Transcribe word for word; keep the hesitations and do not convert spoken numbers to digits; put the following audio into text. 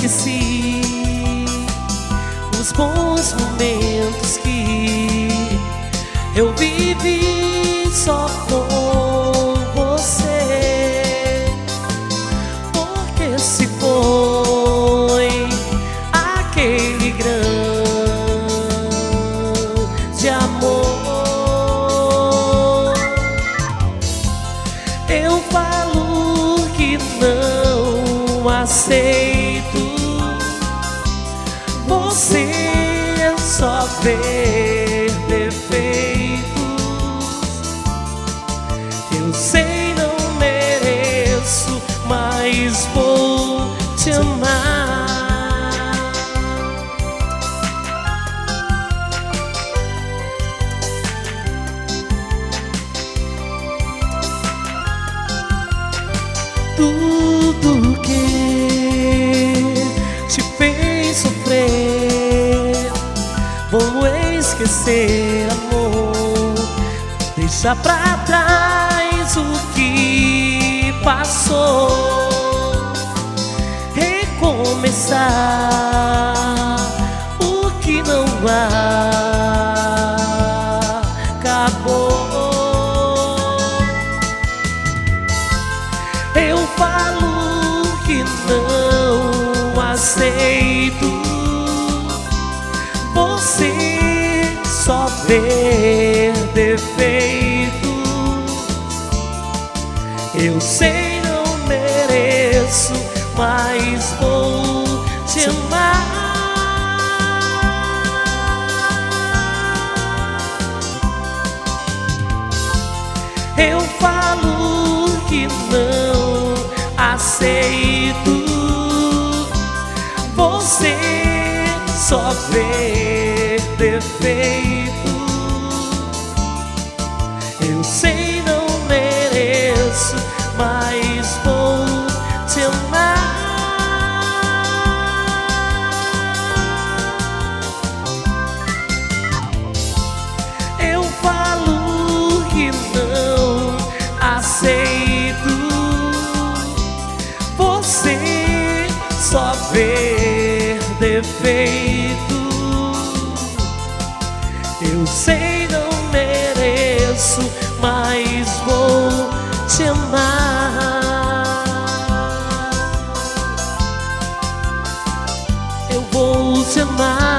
esqueci os bons momentos que eu vivi só com você. Porque se foi aquele grande amor, eu falo que não aceito você só ver defeitos. Eu sei, não mereço, mas vou te amar. Tudo que te fez sofrer, vou esquecer, amor. Deixa pra trás o que passou, recomeçar o que não acabou. Eu falo que não aceito você só ver defeitos. Eu sei, não mereço, mas vou te amar. Eu falo que não aceito você só ver defeito. Eu sei, não mereço, mas vou te amar. Eu falo que não aceito você só ver defeito. Eu sei, não mereço, mas vou te amar. Eu vou te amar.